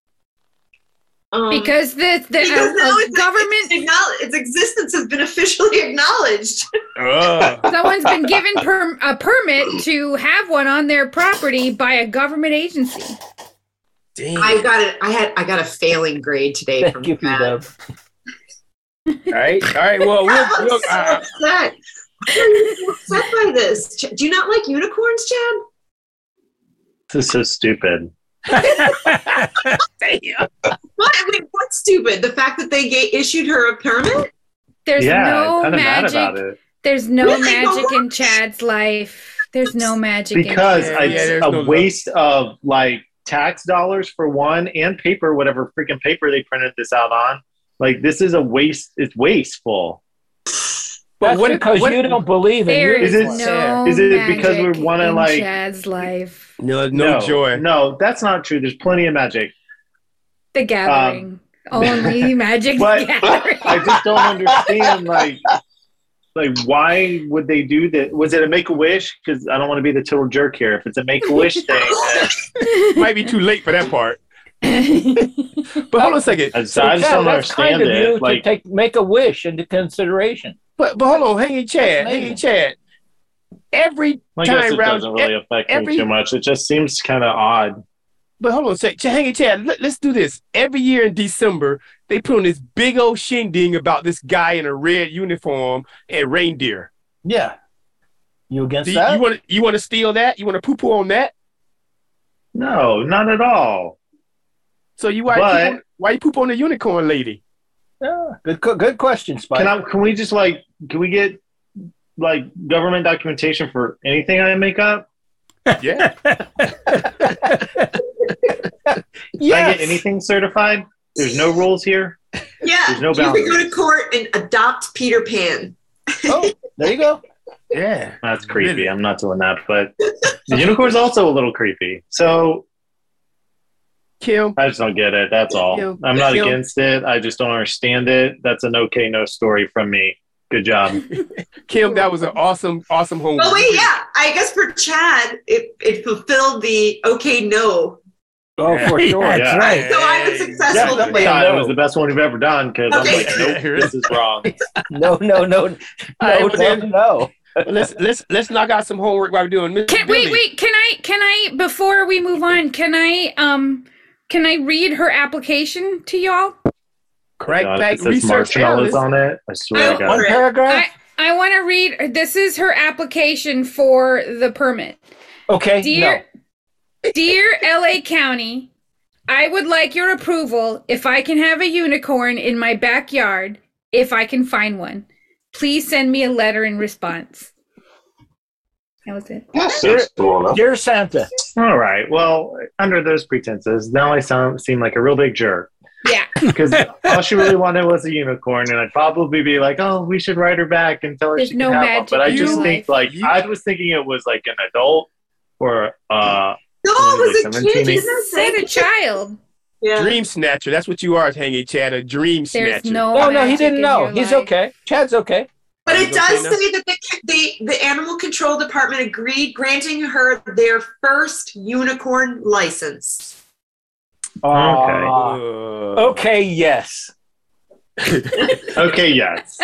Because the government, its existence has been officially acknowledged. Someone's been given a permit to have one on their property by a government agency. Damn. I got a failing grade today from that. All right. Well, we'll upset. Why are you upset by this? Do you not like unicorns, Chad? This is so stupid. Damn. What? I mean, what's stupid? The fact that they issued her a permit? There's no I'm magic. mad about it. There's no magic in Chad's life. There's no magic because in it's a waste of like tax dollars for one, and paper, whatever freaking paper they printed this out on. Like, this is a waste. It's wasteful. But what because you don't believe in unicorns? Is it because we want to like Chad's life? No joy. No, that's not true. There's plenty of magic. The Gathering. Only magic. But Gathering. I just don't understand. Like why would they do that? Was it a Make-A-Wish? Because I don't want to be the total jerk here. If it's a Make-A-Wish thing, might be too late for that part. But hold on a second. So I just don't understand it. Like, make a wish into consideration. But hold on, hang in Chad. every I guess time it round, doesn't really affect me too much. It just seems kind of odd. But hold on a sec. Hang Chad, let's do this. Every year in December, they put on this big old shindig about this guy in a red uniform and reindeer. Yeah. You against that? You want to steal that? You want to poo-poo on that? No, not at all. So why you poop on the unicorn lady? Yeah, good question, Spike. Can we just can we get government documentation for anything I make up? Yeah. Can I get anything certified? There's no rules here. Yeah, there's no you boundaries. could go to court and adopt Peter Pan. Oh, there you go. Yeah, that's creepy. Really? I'm not doing that, but the unicorn's also a little creepy. So, Kim, I just don't get it. That's all. Kim, I'm not against it. I just don't understand it. That's an okay no story from me. Good job, Kim. That was an awesome homework. Oh wait, yeah. I guess for Chad, it fulfilled the okay no. Oh, for sure. That's right. So I was successful today. It was the best one we've ever done because I'm like, nope, this is wrong. No. Let's knock out some homework while we're doing. Wait. Can I before we move on? Can I read her application to y'all? Crackback research marshmallows on it. I swear to God. One paragraph. I want to read. This is her application for the permit. Okay. Dear LA County, I would like your approval if I can have a unicorn in my backyard, if I can find one. Please send me a letter in response. That was it. Dear Santa. All right. Well, under those pretenses, now I seem like a real big jerk. Yeah. Because all she really wanted was a unicorn, and I'd probably be like, "Oh, we should write her back and tell her There's she no can have one." magic But I in just your think, life. I was thinking it was like an adult or No, it was a kid. You said a child. Yeah. Dream snatcher. That's what you are, Hanging Chad. A dream There's snatcher. No, he didn't know. He's okay. Chad's okay. But it does say that the Animal Control Department agreed, granting her their first unicorn license. Okay, yes. Okay, yes.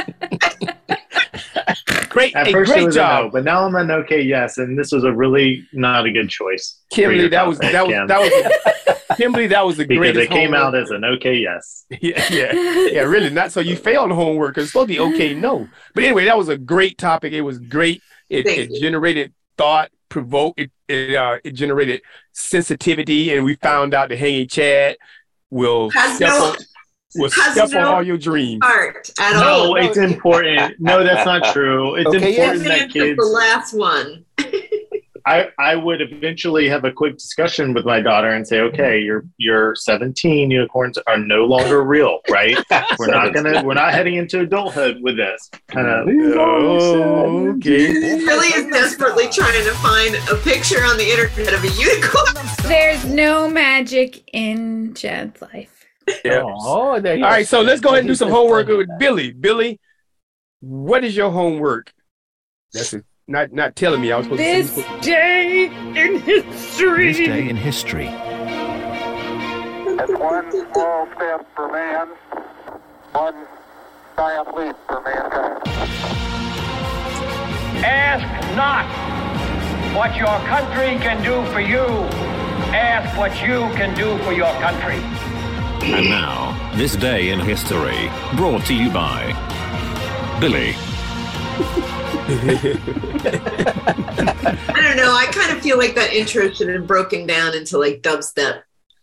Great. At first great it was job. a no, but now I'm an okay, yes, and this was a really not a good choice. Kimberly, that was Kimberly, that was the because greatest it came homework. out as an okay, yes. Yeah, really not. So you failed homework because it's supposed to be okay, no. But anyway, that was a great topic. It was great. It generated thought, provoked. It generated sensitivity, and we found out that Hanging Chad will step on all your dreams. Art at all. No, it's important. No, that's not true. It's important that kids. The last one. I would eventually have a quick discussion with my daughter and say, okay, you're 17. Unicorns are no longer real, right? We're not heading into adulthood with this. Kind of. Okay. He really is desperately trying to find a picture on the internet of a unicorn. There's no magic in Chad's life. Yeah. Oh, there you All right, so let's go ahead and do some homework with Billy. Billy, what is your homework? That's not telling me. I was supposed This day in history. This day in history. That's one small step for man, one giant leap for mankind. Ask not what your country can do for you. Ask what you can do for your country. And now, this day in history, brought to you by Billy. I don't know. I kind of feel like that intro should have been broken down into like dubstep.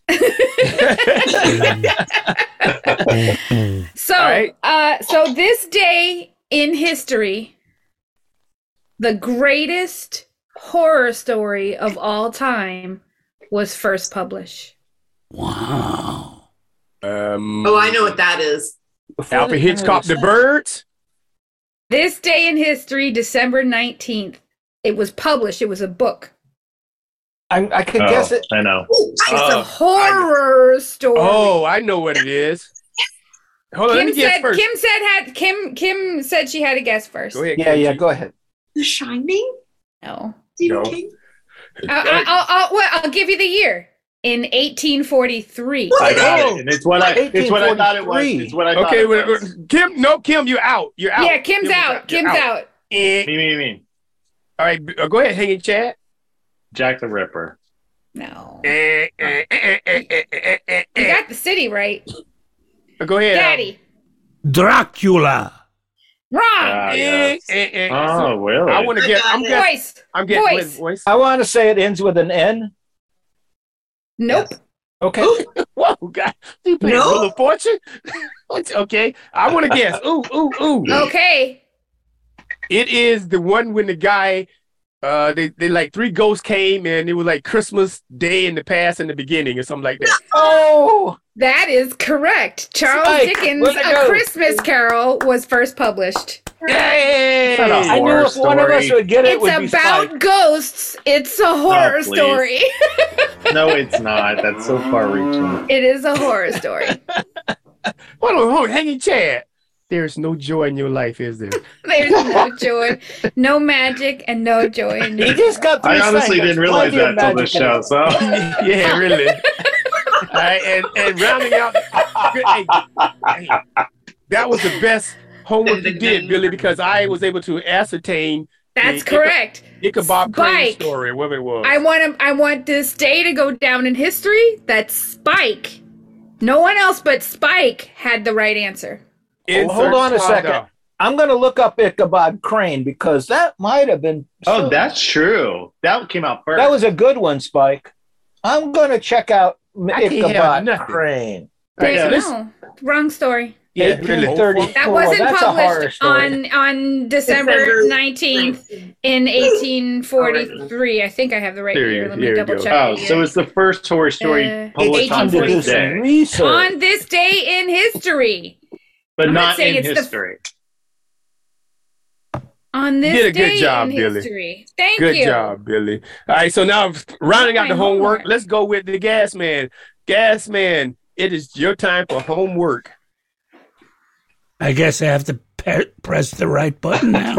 So this day in history, the greatest horror story of all time was first published. Wow. Oh, I know what that is. Alfred Hitchcock, The Birds. This day in history, December 19th, it was published. It was a book. I could guess it. I know. It's a horror story. Oh, I know what it is. Hold on, let me guess first. Kim said she had a guess first. Go ahead. Yeah, go ahead. The Shining? No. Stephen King? I'll give you the year. In 1843. I got it. And it's what I thought it was. It's what I thought it was. Kim, you're out. You're out. Yeah, Kim's out. Me. All right, go ahead, Hanging Chad. Jack the Ripper. No. You You got the city right. Go ahead, Daddy. Dracula. Wrong. Yes. Oh, really? I want to get. Voice. I'm getting Voice. voice. I want to say it ends with an N. Nope. Okay. Whoa, God. You playing Wheel of Fortune? Okay. I want to guess. Ooh. Okay. It is the one when the guy, they like 3 ghosts came and it was like Christmas Day in the past and the beginning or something like that. Oh, That is correct. Charles Spike, Dickens' where'd it A go? Christmas Carol was first published. Yay! I knew if one of us would get it, It's would be about Spike. ghosts. It's a horror please. story. No, it's not. That's so far-reaching. It is a horror story. Hold on, Hanging Chad. There's no joy in your life, is there? There's no joy, no magic, and no joy in He your just got 3 I honestly seconds. didn't realize Plenty of that till the magic in show. it. So Yeah, really. All right, and rounding out, hey, that was the best homework you did, Billy, because I was able to ascertain. That's the correct. Ichabod Crane Spike. story, whatever it was. I want this day to go down in history. That Spike, no one else but Spike had the right answer. Hold on a second. I'm going to look up Ichabod Crane because that might have been. oh, that's true. That came out first. That was a good one, Spike. I'm going to check out I can't have Ichabod nothing. Crane. No, wrong story. Yeah, really. 1834. That wasn't That's a horror published story. on December 19th in 1843. I think I have the right year. Let me Here we double go. check. Oh, the so year. it's the first horror story published on Time to do this some day, research. On this day in history. but I'm not not saying in it's the- history. On this You did a day good job, in Billy. history. Thank Good you. job, Billy. All right, so now rounding out the My homework, homework. let's go with the Gas Man. Gas Man, it is your time for homework. I guess I have to press the right button now.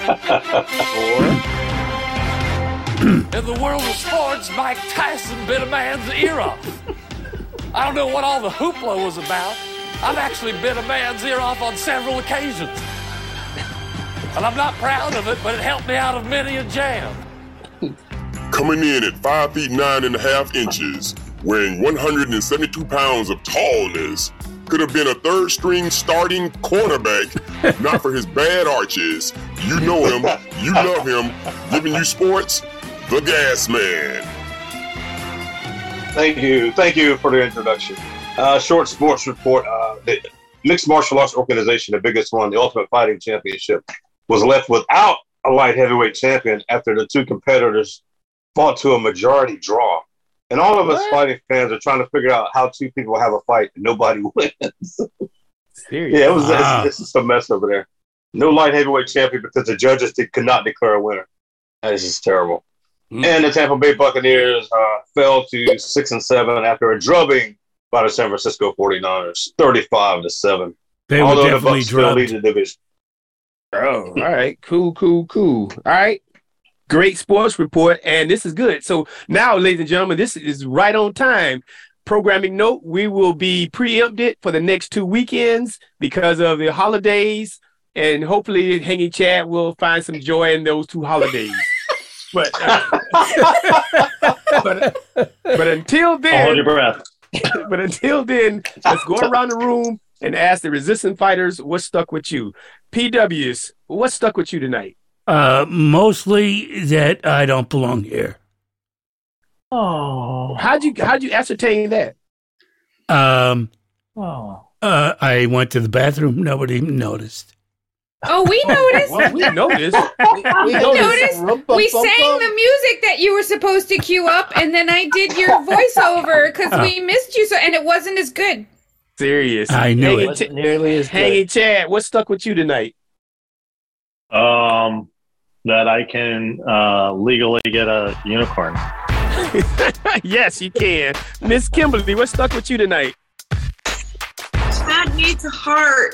In the world of sports, Mike Tyson bit a man's ear off. I don't know what all the hoopla was about. I've actually bit a man's ear off on several occasions. And I'm not proud of it, but it helped me out of many a jam. Coming in at 5 feet 9.5 inches, weighing 172 pounds of tallness, could have been a third-string starting cornerback, not for his bad arches. You know him, you love him, giving you sports, the Gas Man. Thank you for the introduction. Short sports report. The mixed martial arts organization, the biggest one, the Ultimate Fighting Championship, was left without a light heavyweight champion after the 2 competitors fought to a majority draw. And all of us fighting fans are trying to figure out how 2 people have a fight and nobody wins. Serious? Yeah, this is some mess over there. No light heavyweight champion because the judges could not declare a winner. That is just terrible. And the Tampa Bay Buccaneers fell to 6-7 after a drubbing by the San Francisco 49ers, 35-7. They were Although the definitely Bucs still drubbed. lead the division. Oh, all right. Cool. All right. Great sports report. And this is good. So now, ladies and gentlemen, this is right on time. Programming note, we will be preempted for the next 2 weekends because of the holidays. And hopefully Hanging Chad will find some joy in those 2 holidays. But until then, Hold your breath. But until then, let's go around the room and ask the resistant fighters what stuck with you. PWs, what stuck with you tonight? Mostly that I don't belong here. Oh. How'd you ascertain that? I went to the bathroom. Nobody noticed. Oh, we noticed. Well, we noticed. We noticed. We sang the music that you were supposed to cue up, and then I did your voiceover because we missed you, and it wasn't as good. Serious. I knew Hanging it. Wasn't nearly as good. Hanging Chad, what stuck with you tonight? That I can legally get a unicorn. Yes, you can. Miss Kimberly, what stuck with you tonight? Chad needs a heart.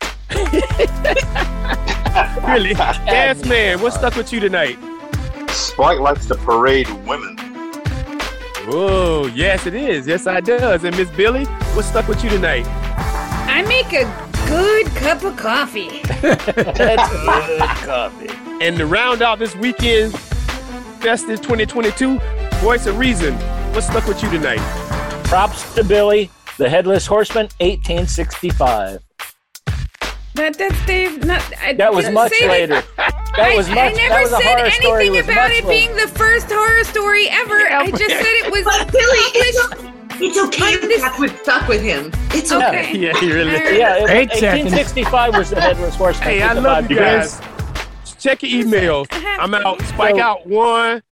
Really? Gas Man, what stuck with you tonight? Spike likes to parade women. Oh, yes, it is. Yes, I does. And Miss Billy, what stuck with you tonight? I make a good cup of coffee. That's good coffee. And to round out this weekend, festive 2022, Voice of Reason. What stuck with you tonight? Props to Billy, the Headless Horseman, 1865. That's Dave. That was much later. I never said anything about it being the first horror story ever. I just said it was. But Billy, it's okay if that's what stuck with him. It's okay. Yeah, he really. Yeah, 1865 was the Headless Horseman. Hey, I love you guys. Check your emails. I'm out. Spike out 1.